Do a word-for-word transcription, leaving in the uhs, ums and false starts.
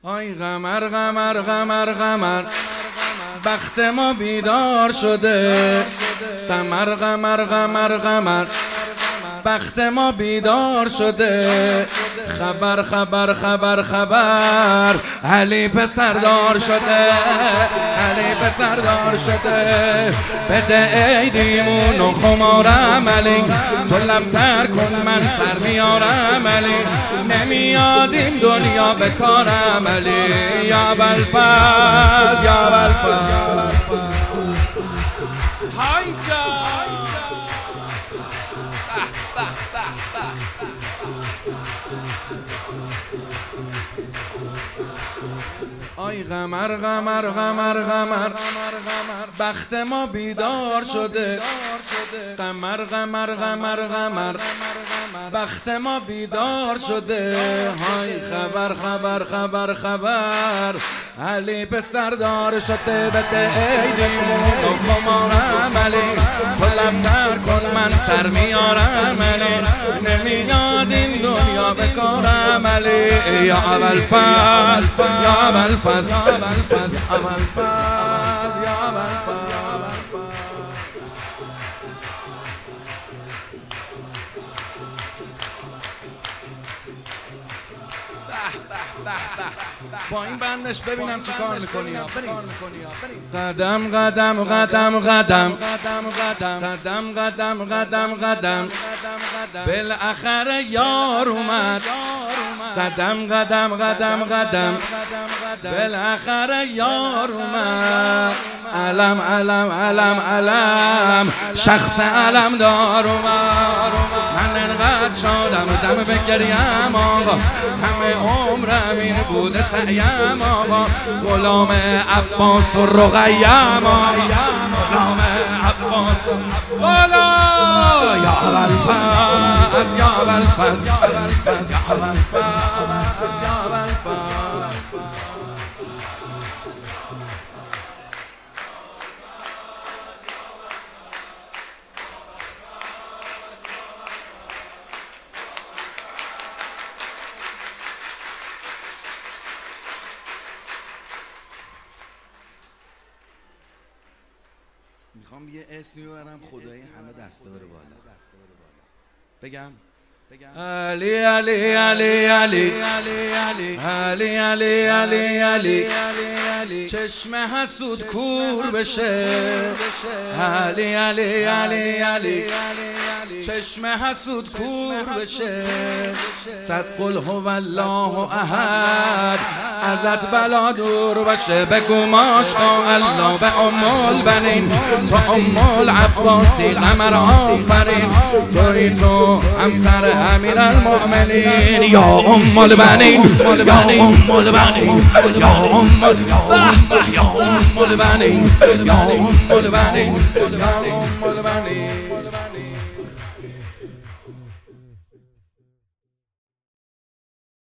آی قمر قمر قمر قمر بخت ما بیدار شده. قمر قمر قمر قمر بخت ما بیدار شده. خبر خبر خبر خبر علی پسردار شده. علی پسردار شده. بده عیدیمون و خمارم علی، تو لبتر کن من سر میارم علی. نمیاد این دنیا به کارم علی. یا بلفز یا بلفز های جا. آی قمر قمر قمر قمر بخت ما بیدار شده. قمر قمر قمر قمر بخت ما بیدار شده. های خبر خبر خبر خبر علی پسردار شده. بده عیدیمون و خمارم علی، تو لبتر کن من سر میارم علی. نمیاد این دنیا به کارم علی. یا ابوالفضل یا ابوالفضل یا ابوالفضل یا ابوالفضل. با این بندش ببینم چی کار میکنی. قدم قدم قدم قدم قدم قدم قدم قدم بالاخره یار اومد. قدم قدم قدم قدم بالاخره یار اومد. علم علم علم علم شخص علم دار اومد. من انقدر شادم دم بگریم آقا، همه عمرم این بوده سعیم آقا. غلام عباس و رقیم آقا، غلام عباس و غلام. یا ابوالفضل یا ابوالفضل یا ابوالفضل یا ابوالفضل یا ابوالفضل. میخوام یه اسمی برم خدایی همه دسته بره بالا. بگم علی علی علی علی علی علی علی علی علی چشم حسود کور بشه. علی علی علی علی چشم حسود کور بشه. صد قل هو الله احد ازت بلا دور باشه. بگو ماشاء الله به ام البنین، تو ام العباسی قمر آفرین. توی تو همسر امیر المؤمنین. یا ام البنین یا ام البنین یا ام البنین یا ام البنین یا ام البنین یا ام البنین.